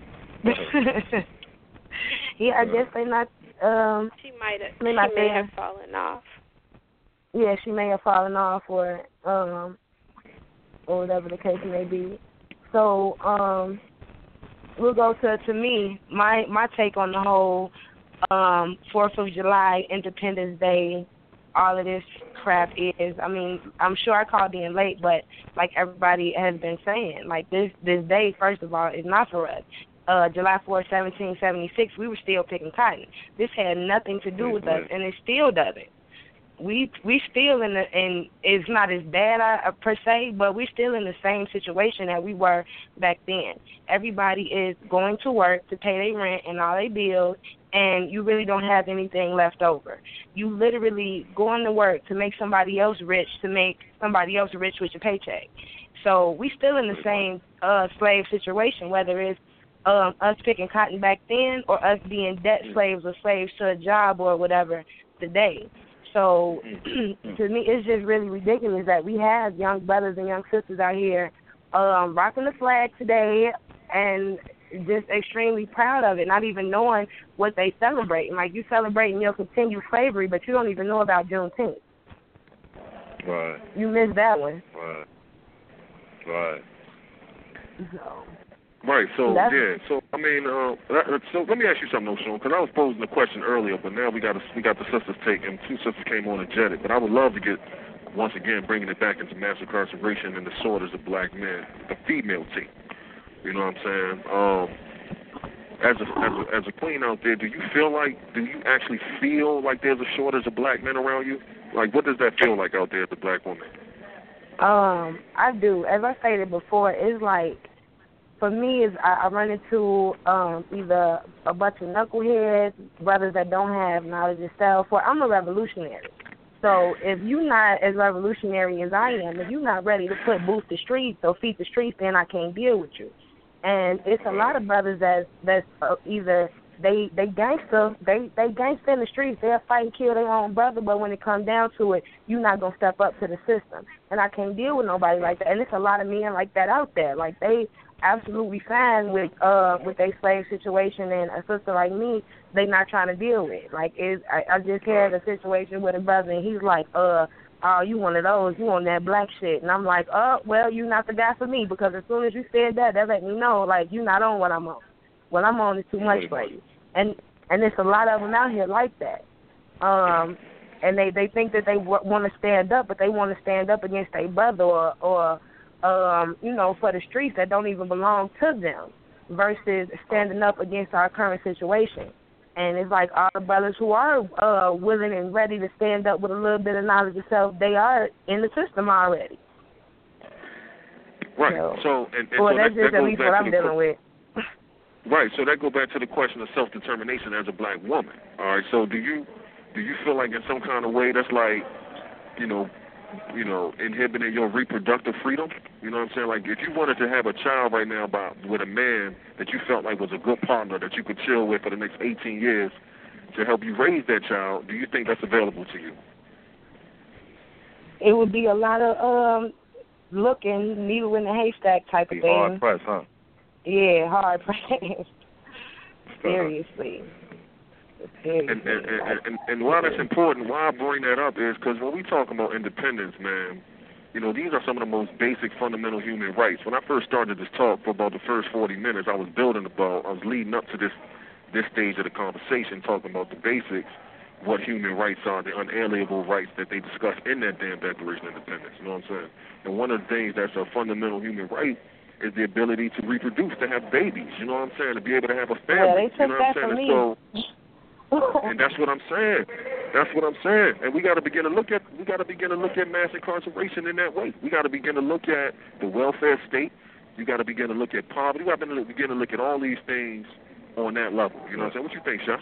S6: Yeah, I guess they not. Um,
S7: she might have.
S6: She
S7: may
S6: there.
S7: have fallen off.
S6: Yeah, she may have fallen off, or um, or whatever the case may be. So um, we'll go to to me. My my take on the whole um, Fourth of July, Independence Day, all of this crap is. I mean, I'm sure I called in late, but like everybody has been saying, like this this day, first of all, is not for us. Uh, July fourth, seventeen seventy-six, we were still picking cotton. This had nothing to do with us, and it still doesn't. We we still in the, and it's not as bad uh, per se, but we're still in the same situation that we were back then. Everybody is going to work to pay their rent and all their bills, and you really don't have anything left over. You literally going to work to make somebody else rich, to make somebody else rich with your paycheck. So we still in the same uh, slave situation, whether it's Um, us picking cotton back then or us being debt slaves or slaves to a job or whatever today. So to me, it's just really ridiculous that we have young brothers and young sisters out here um, rocking the flag today and just extremely proud of it, not even knowing what they celebrating. Like, you celebrating your continued slavery, but you don't even know about Juneteenth.
S3: Right.
S6: You missed that one.
S3: Right. Right.
S6: So.
S2: Right, so,
S6: That's,
S2: yeah, so, I mean, uh, so let me ask you something, Oshun, because I was posing the question earlier, but now we got a, we got the sisters take, and two sisters came on and jetted, but I would love to get, once again, bringing it back into mass incarceration and disorders of black men, the female team, you know what I'm saying? Um, as a, as a, as a queen out there, do you feel like, do you actually feel like there's a shortage of black men around you? Like, what does that feel like out there as a black woman?
S6: Um, I do. As I stated before, it's like, for me, is I, I run into um, either a bunch of knuckleheads, brothers that don't have knowledge of self, or I'm a revolutionary. So if you're not as revolutionary as I am, if you're not ready to put boots to streets or feet to streets, then I can't deal with you. And it's a lot of brothers that that's uh, either they they gangster, they they gangster in the streets, they'll fight and kill their own brother, but when it comes down to it, you're not gonna step up to the system. And I can't deal with nobody like that. And there's a lot of men like that out there. Like, they absolutely fine with uh with their slave situation, and a sister like me, they not trying to deal with. Like, is I, I just had a situation with a brother, and he's like, uh, oh, you one of those, you on that black shit. And I'm like, oh, well, you not the guy for me, because as soon as you said that, that let me know, like, you not on what I'm on. What I'm on is too much for you. And and there's a lot of them out here like that. Um, and they, they think that they w- want to stand up, but they want to stand up against their brother or, or Um, you know, for the streets that don't even belong to them, versus standing up against our current situation. And it's like all the brothers who are uh, willing and ready to stand up with a little bit of knowledge of self, they are in the system already.
S2: Right.
S6: So,
S2: so and, and
S6: well,
S2: so
S6: that's
S2: that,
S6: just
S2: that
S6: at
S2: goes
S6: least
S2: back
S6: what
S2: to
S6: I'm
S2: the
S6: dealing with.
S2: Right. So that goes back to the question of self-determination as a black woman. All right. So do you do you feel like in some kind of way that's like, you know, you know, inhibiting your reproductive freedom? You know what I'm saying? Like, if you wanted to have a child right now by, with a man that you felt like was a good partner that you could chill with for the next eighteen years to help you raise that child, do you think that's available to you?
S6: It would be a lot of um, looking, needle in the haystack type of
S3: Be
S6: thing.
S3: hard pressed, huh?
S6: Yeah, hard pressed. Seriously.
S2: And, and, and, and, and why that's important, why I bring that up is because when we talk about independence, man, you know, these are some of the most basic fundamental human rights. When I first started this talk for about the first forty minutes, I was building about, I was leading up to this this stage of the conversation, talking about the basics, what human rights are, the unalienable rights that they discuss in that damn Declaration of Independence, you know what I'm saying? And one of the things that's a fundamental human right is the ability to reproduce, to have babies, you know what I'm saying, to be able to have a family,
S6: yeah, they took
S2: you know what
S6: that
S2: I'm saying?
S6: from me.
S2: So, and that's what I'm saying. That's what I'm saying. And we got to begin to look at we got to begin to look at mass incarceration in that way. We got to begin to look at the welfare state. You got to begin to look at poverty. We got to begin to look at all these things on that level. You know what I'm saying? What you think, Sean?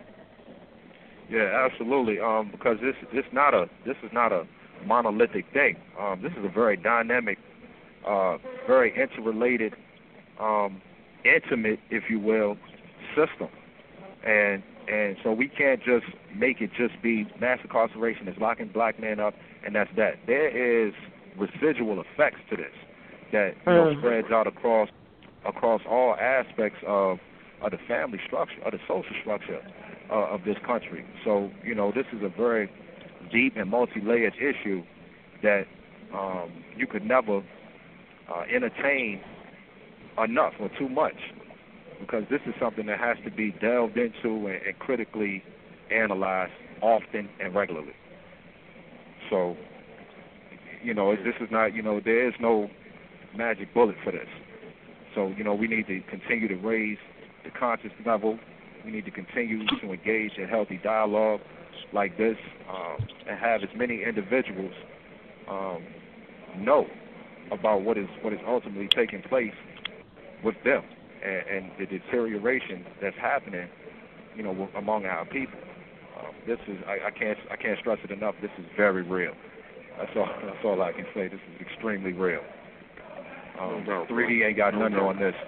S3: Yeah, absolutely. Um, because this this not a this is not a monolithic thing. Um, this is a very dynamic, uh, very interrelated, um, intimate, if you will, system. And and so we can't just make it just be mass incarceration is locking black men up, and that's that. There is residual effects to this. that you know
S6: Mm.
S3: spreads out across across all aspects of of the family structure, of the social structure uh, of this country. So you know this is a very deep and multi-layered issue that um, you could never uh, entertain enough or too much, because this is something that has to be delved into and, and critically analyzed often and regularly. So, you know, this is not, you know, there is no magic bullet for this. So, you know, we need to continue to raise the conscious level. We need to continue to engage in healthy dialogue like this, um, and have as many individuals um, know about what is what is ultimately taking place with them and, and the deterioration that's happening, you know, among our people. Um, this is I, I can't I can't stress it enough. This is very real. That's all. That's all I can say. This is extremely real. Um,
S2: No doubt,
S3: three D ain't got
S2: no
S3: nothing
S2: doubt.
S3: on this.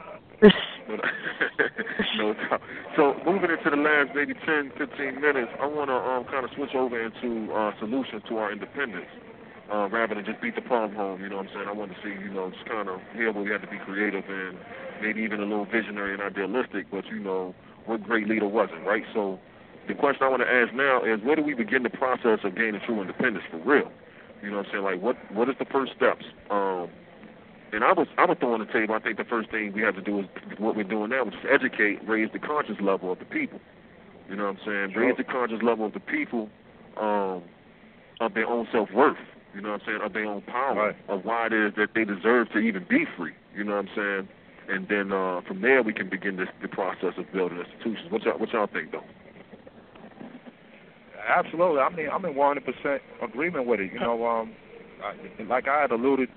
S2: No doubt. So moving into the last maybe ten, fifteen minutes, I want to um, kind of switch over into uh, solutions to our independence, uh, rather than just beat the problem home. You know what I'm saying? I want to see, you know, just kind of here where we have to be creative and maybe even a little visionary and idealistic, but, you know, what great leader wasn't, right? So the question I want to ask now is, where do we begin the process of gaining true independence for real? You know what I'm saying? Like, what what is the first steps? Um, And I was I would throw on the table, I think the first thing we have to do is what we're doing now, which is educate, raise the conscious level of the people. You know what I'm saying?
S3: Sure.
S2: Raise the conscious level of the people um, of their own self-worth, you know what I'm saying, of their own power,
S3: Right.
S2: of why it is that they deserve to even be free, you know what I'm saying? And then uh, from there we can begin this, the process of building institutions. What y'all, what y'all think, though?
S3: Absolutely. I mean, I'm in one hundred percent agreement with it. You know, um, I, like I had alluded.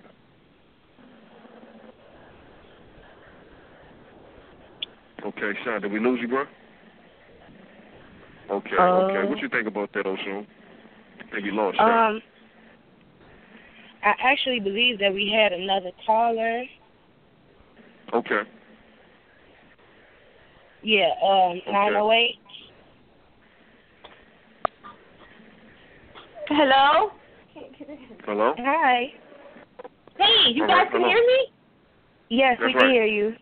S2: Okay, Sean, did we lose you, bro? Okay,
S6: Uh,
S2: okay. What you think about that, Oshun? I think you lost Sean.
S6: Um, I actually believe that we had another caller.
S2: Okay.
S6: Yeah, um, nine oh eight.
S4: Hello?
S2: Hello?
S6: Hi.
S4: Hey, you
S2: All
S4: guys
S2: right,
S4: can
S2: hello.
S4: hear me?
S6: Yes,
S2: That's
S6: we can
S2: right.
S6: hear you.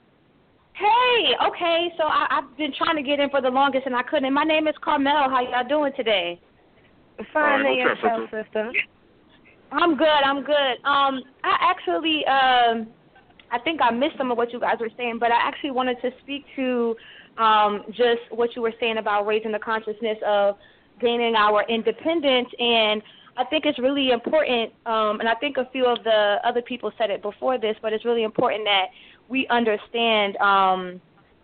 S4: Hey, okay, so I, I've been trying to get in for the longest and I couldn't. My name is Carmel. How y'all doing today?
S6: Fine,
S2: All right,
S6: and
S2: what's up,
S6: yourself,
S2: sister?
S6: sister?
S4: I'm good, I'm good. Um, I actually, um, I think I missed some of what you guys were saying, but I actually wanted to speak to um, just what you were saying about raising the consciousness of gaining our independence. And I think it's really important, um, and I think a few of the other people said it before this, but it's really important that we understand um,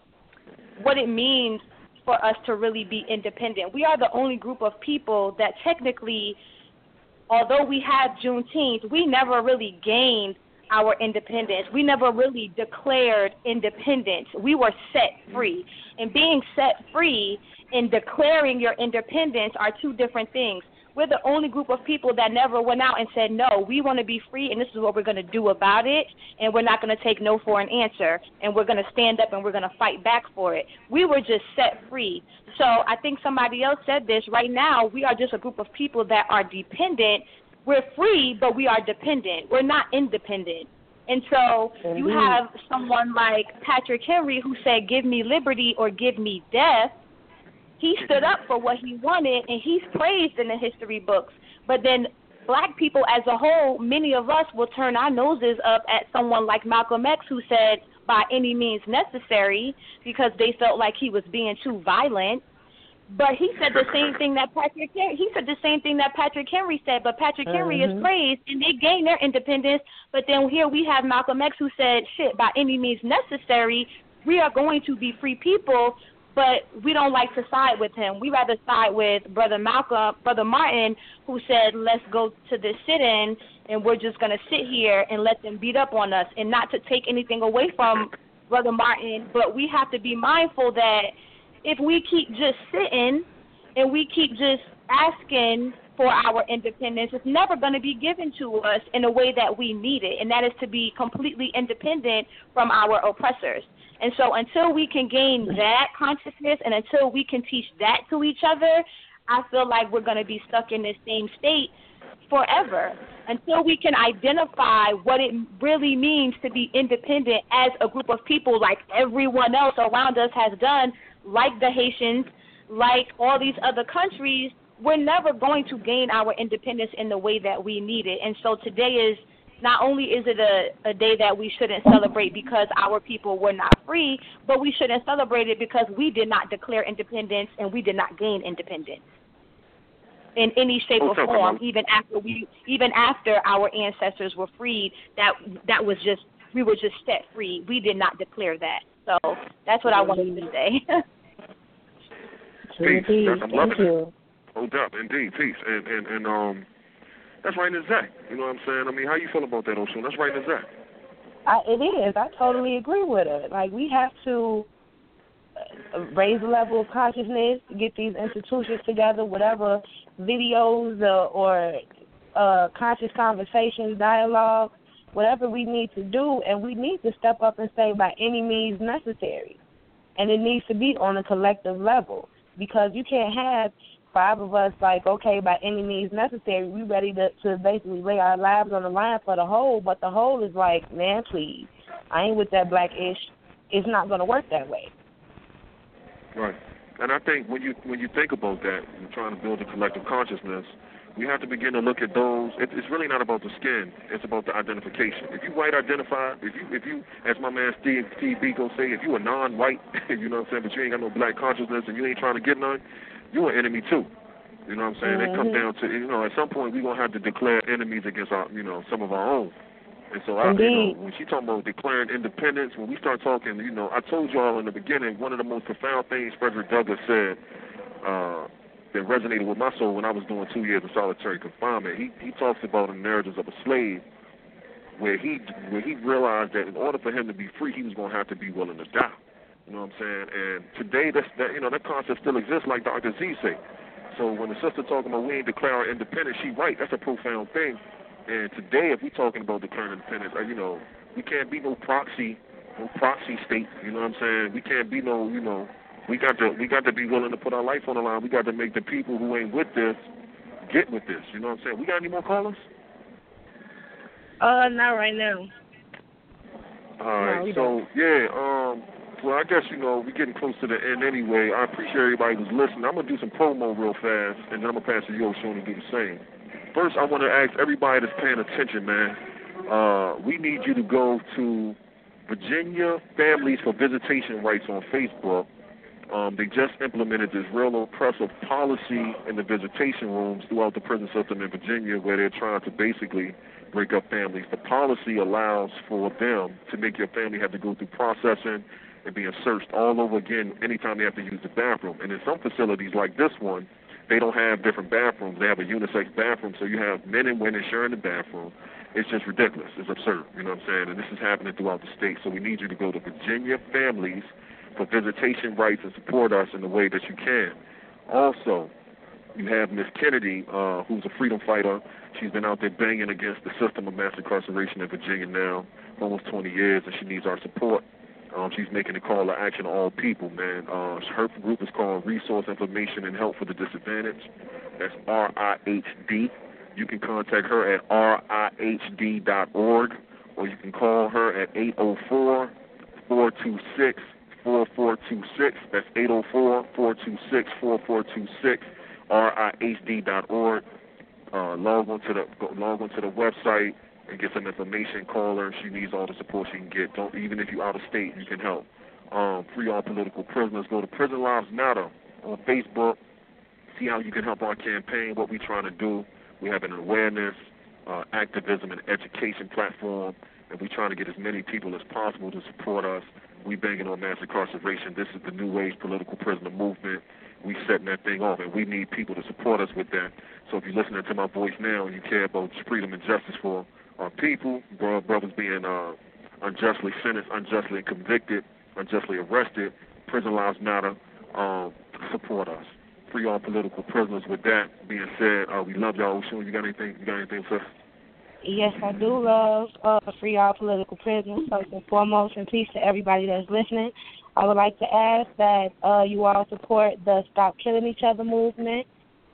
S4: what it means for us to really be independent. We are the only group of people that technically, although we have Juneteenth, we never really gained our independence. We never really declared independence. We were set free. And being set free and declaring your independence are two different things. We're the only group of people that never went out and said, no, we want to be free, and this is what we're going to do about it, and we're not going to take no for an answer, and we're going to stand up and we're going to fight back for it. We were just set free. So I think somebody else said this. Right now, we are just a group of people that are dependent. We're free, but we are dependent. We're not independent. And so you have someone like Patrick Henry who said, give me liberty or give me death. He stood up for what he wanted, and he's praised in the history books. But then black people as a whole, many of us will turn our noses up at someone like Malcolm X who said, by any means necessary, because they felt like he was being too violent. But he said the same thing that Patrick he said the same thing that Patrick Henry said. But Patrick Henry
S6: Mm-hmm.
S4: is praised, and they gained their independence. But then here we have Malcolm X who said, shit, by any means necessary, we are going to be free people. But we don't like to side with him. We rather side with Brother Malcolm, Brother Martin, who said, let's go to this sit-in, and we're just going to sit here and let them beat up on us. And not to take anything away from Brother Martin, but we have to be mindful that if we keep just sitting and we keep just asking for our independence, it's never going to be given to us in a way that we need it, and that is to be completely independent from our oppressors. And so until we can gain that consciousness and until we can teach that to each other, I feel like we're going to be stuck in this same state forever until we can identify what it really means to be independent as a group of people like everyone else around us has done, like the Haitians, like all these other countries. We're never going to gain our independence in the way that we need it. And so today is, not only is it a, a day that we shouldn't celebrate because our people were not free, but we shouldn't celebrate it because we did not declare independence and we did not gain independence in any shape or form, even after we, even after our ancestors were freed. That that was just, we were just set free. We did not declare that. So that's what I wanted to say.
S2: Peace. That's, I'm loving
S6: Thank you.
S2: it. Hold up, indeed, peace. And and and um, that's right in exact. You know what I'm saying? I mean, how you feel about that, Oshun? That's right in exact.
S6: I, it is. I totally agree with her. Like, we have to raise the level of consciousness, get these institutions together, whatever videos uh, or uh, conscious conversations, dialogue, whatever we need to do, and we need to step up and say by any means necessary. And it needs to be on a collective level, because you can't have five of us like, okay, by any means necessary, we ready to, to basically lay our lives on the line for the whole, but the whole is like, man, please, I ain't with that black-ish. It's not going to work that way.
S2: Right. And I think when you when you think about that, you're trying to build a collective consciousness, we have to begin to look at those. It, it's really not about the skin. It's about the identification. If you white identified, if you, if you, as my man Steve, Steve Biko say, if you a non-white, you know what I'm saying, but you ain't got no black consciousness and you ain't trying to get none, you're an enemy too. You know what I'm saying? Mm-hmm. It comes down to, you know, at some point we're going to have to declare enemies against our, you know, some of our own. And so, I, you know, when she talking about declaring independence, when we start talking, you know, I told y'all in the beginning, one of the most profound things Frederick Douglass said uh, that resonated with my soul when I was doing two years of solitary confinement. He he talks about the narratives of a slave where he where he realized that in order for him to be free, he was going to have to be willing to die. You know what I'm saying? And today, that's, that you know, that concept still exists, like Doctor Z say. So when the sister talking about we ain't declaring independence, she right. That's a profound thing. And today, if we're talking about declaring independence, you know, we can't be no proxy, no proxy state. You know what I'm saying? We can't be no, you know, we got to we got to be willing to put our life on the line. We got to make the people who ain't with this get with this. You know what I'm saying? We got any more callers?
S6: Uh, not right now.
S2: All right. No, so don't. yeah, um, well, I guess you know we're getting close to the end anyway. I appreciate everybody who's listening. I'm gonna do some promo real fast, and then I'm gonna pass it to Yoshun to do the same. First, I want to ask everybody that's paying attention, man, uh, we need you to go to Virginia Families for Visitation Rights on Facebook. Um, they just implemented this real oppressive policy in the visitation rooms throughout the prison system in Virginia where they're trying to basically break up families. The policy allows for them to make your family have to go through processing and being searched all over again anytime they have to use the bathroom. And in some facilities like this one, they don't have different bathrooms. They have a unisex bathroom, so you have men and women sharing the bathroom. It's just ridiculous. It's absurd, you know what I'm saying? And this is happening throughout the state. So we need you to go to Virginia Families for Visitation Rights and support us in the way that you can. Also, you have Miss Kennedy, uh, who's a freedom fighter. She's been out there banging against the system of mass incarceration in Virginia now for almost twenty years, and she needs our support. Um, she's making a call to action to all people, man. Uh, her group is called Resource Information and Help for the Disadvantaged. That's R I H D. You can contact her at R I H D dot org, or you can call her at eight oh four, four two six, four four two six. That's eight oh four, four two six, four four two six, R I H D dot org. Uh, log on to the log on to the website and get some information. Call her. She needs all the support she can get. Don't even if you're out of state, you can help. Um, free all political prisoners. Go to Prison Lives Matter on Facebook. See how you can help our campaign. What we're trying to do. We have an awareness, uh, activism, and education platform, and we're trying to get as many people as possible to support us. We banging on mass incarceration. This is the new age political prisoner movement. We setting that thing off, and we need people to support us with that. So if you're listening to my voice now and you care about freedom and justice for our people, bro, brothers being uh, unjustly sentenced, unjustly convicted, unjustly arrested, Prison Lives Matter, um, support us. Free all political prisoners. With that being said, uh, we love y'all. Oshun, you got anything? You got anything, sir?
S6: Yes, I do love uh, free all political prisoners, first and foremost, and peace to everybody that's listening. I would like to ask that uh, you all support the Stop Killing Each Other movement.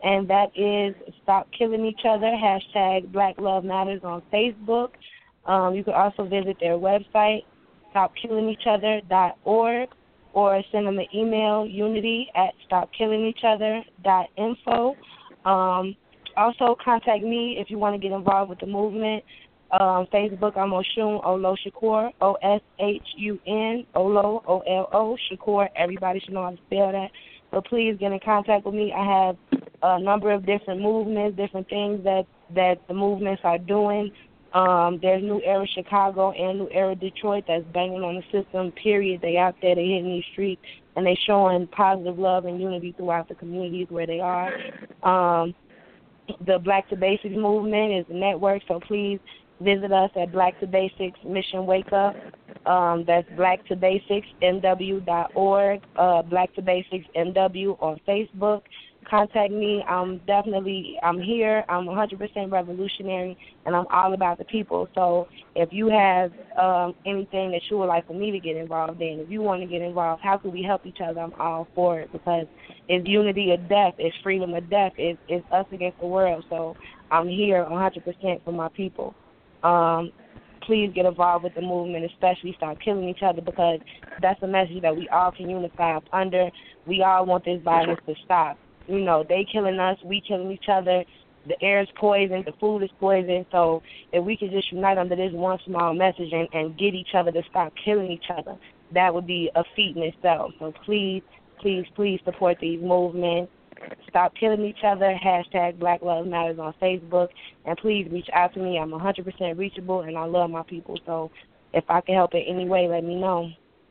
S6: and that is Stop Killing Each Other, hashtag Black Love Matters on Facebook. Um, you can also visit their website, stop killing each other dot org, or send them an email, unity at stop killing each other dot info. Um, also, contact me if you want to get involved with the movement. Um, Facebook, I'm Oshun Olo Shakur, O S H U N, Olo, O L O, Shakur. Everybody should know how to spell that. So please get in contact with me. I have a number of different movements, different things that, that the movements are doing. Um, there's New Era Chicago and New Era Detroit that's banging on the system, period. They out there, they hitting these streets, and they showing positive love and unity throughout the communities where they are. Um, the Black to Basics movement is a network, so please visit us at Black to Basics Mission Wake Up. Um, that's Black to Basics M W dot org, uh, Black to Basics M W on Facebook. Contact me. I'm definitely, I'm here. I'm one hundred percent revolutionary, and I'm all about the people. So if you have um, anything that you would like for me to get involved in, if you want to get involved, how can we help each other? I'm all for it, because it's unity or death, it's freedom or death, it's, it's us against the world. So I'm here one hundred percent for my people. Um, please get involved with the movement, especially Stop Killing Each Other, because that's a message that we all can unify up under. We all want this violence to stop. You know, they killing us, we killing each other. The air is poisoned, the food is poisoned. So if we could just unite under this one small message and, and get each other to stop killing each other, that would be a feat in itself. So please, please, please support these movements. Stop killing each other, hashtag Black Love Matters on Facebook, and please reach out to me. I'm one hundred percent reachable, and I love my people. So if I can help in any way, let me know.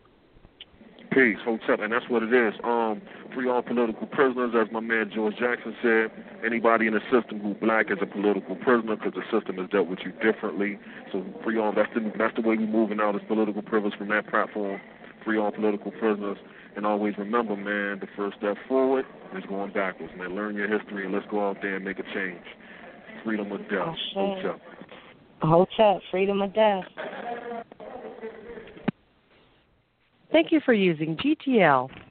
S2: Peace, Hotep, and that's what it is. Um, free all political prisoners, as my man George Jackson said. Anybody in the system who black is a political prisoner, because the system has dealt with you differently. So free all. That's the that's the way we're moving out as political prisoners from that platform. Free all political prisoners, and always remember, man, the first step forward is going backwards. Man, learn your history and let's go out there and make a change. Freedom or death.
S6: Oh,
S2: Hotep.
S6: Hotep, freedom or death.
S8: Thank you for using G T L